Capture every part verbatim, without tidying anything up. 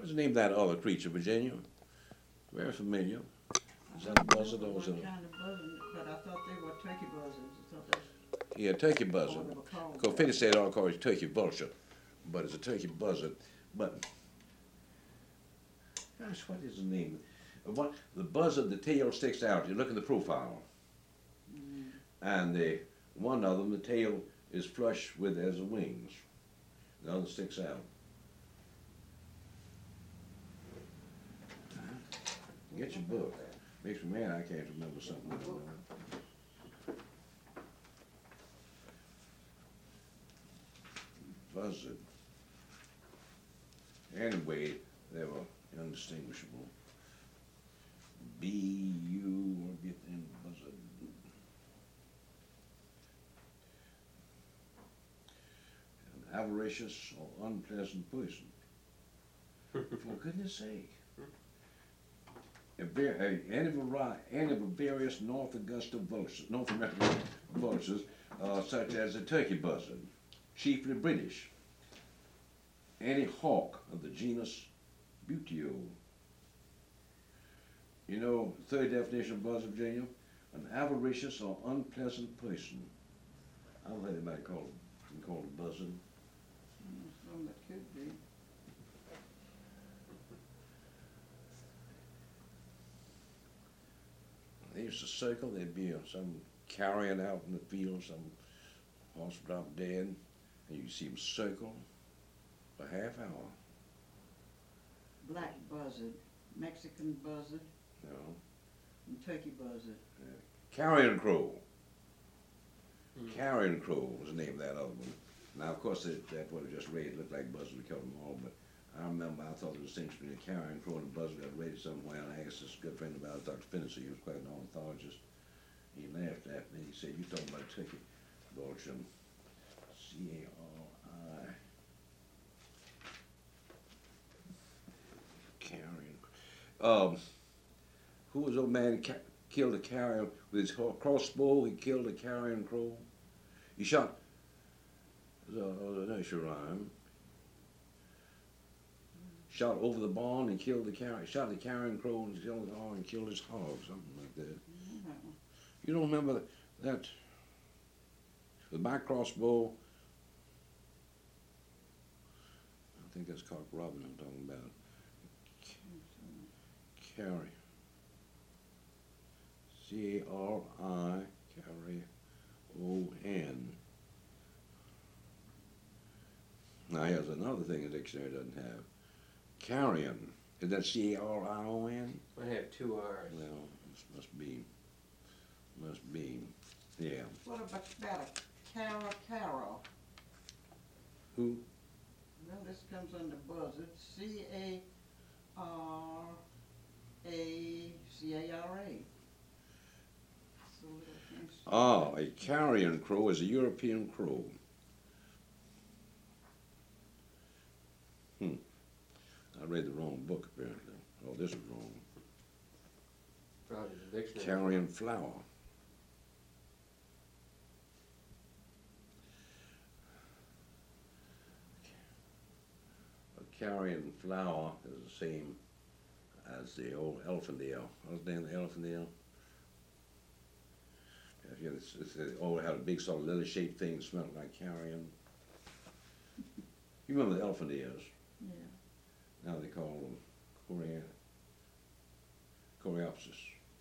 What is the name of that other creature, Virginia? Very familiar. Is that a buzzard or is it One a... kind of buzzard, but I thought they were turkey buzzards. I thought that's Yeah, turkey buzzard. what they were called. Because Fitty said I'll call it turkey vulture, but it's a turkey buzzard. But, gosh, what is the name? Uh, What, the buzzard, the tail sticks out. You look at the profile. Mm. And the, one of them, the tail is flush with as the wings. The other sticks out. Get your book. Makes me mad I can't remember something. like that. Buzzard. Anyway, they were indistinguishable. B U or B in buzzard. An avaricious or unpleasant person. For goodness sake. A var- a- Any vari- any of the various North Augusta vultures, North American vultures, uh, such as the turkey buzzard, chiefly British. Any hawk of the genus Buteo. You know, third definition of buzzard, Virginia, an avaricious or unpleasant person. I don't know if anybody call it, can call it a buzzard. Mm, some that could be. They used to circle, there'd be uh, some carrion out in the field, some horse dropped dead, and you see them circle for a half hour, Black buzzard, Mexican buzzard, you know. and turkey buzzard. Carrion crow. Mm. Carrion crow was the name of that other one. Now, of course, that, that what I just read looked like buzzard, we killed them all, but I remember I thought the distinction between a carrion crow and a buzzard. I read it somewhere, and I asked this good friend about it, Doctor Finney, he was quite an ornithologist. He laughed at me. He said, "You talking about turkey vulture? C A R I. Carrion. Um, who was old man that ca- killed a carrion with his ho- crossbow? He killed a carrion crow. He shot. Uh, that should rhyme. Shot over the barn and killed the carrion. Shot the carrion crow and killed his hog and killed his hog, something like that. Mm, You don't remember that? that with my crossbow. I think that's Cock Robin I'm talking about. Carry. C A R I, carry O N. Now here's another thing the dictionary doesn't have. Carrion. Is that C A R I O N? I have two R's. Well, this must be, must be, yeah. What about about a cara cara? Who? Well, this comes under buzzard. C A R A C A R A. So little things. Ah, a carrion crow is a European crow. Hmm. I read the wrong book apparently. Oh, this is wrong. Probably the dictionary. Carrion flower. A carrion flower is the same as the old elephantine. What's the name of the elephantine? Yeah, it's, it's, it oh, it had a big sort of lily-shaped thing that smelled like carrion. You remember the elephantines? Yeah. Now they call them Corea, Coreopsis.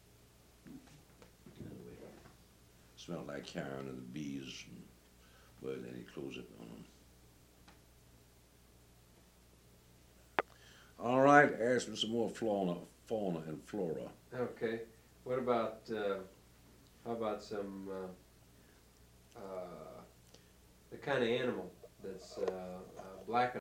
Anyway, smelled like carrion and the bees, and, well, then he closed it on them. All right, ask me some more fauna, fauna and flora. Okay. What about, uh, how about some, uh, uh, the kind of animal that's uh, uh, black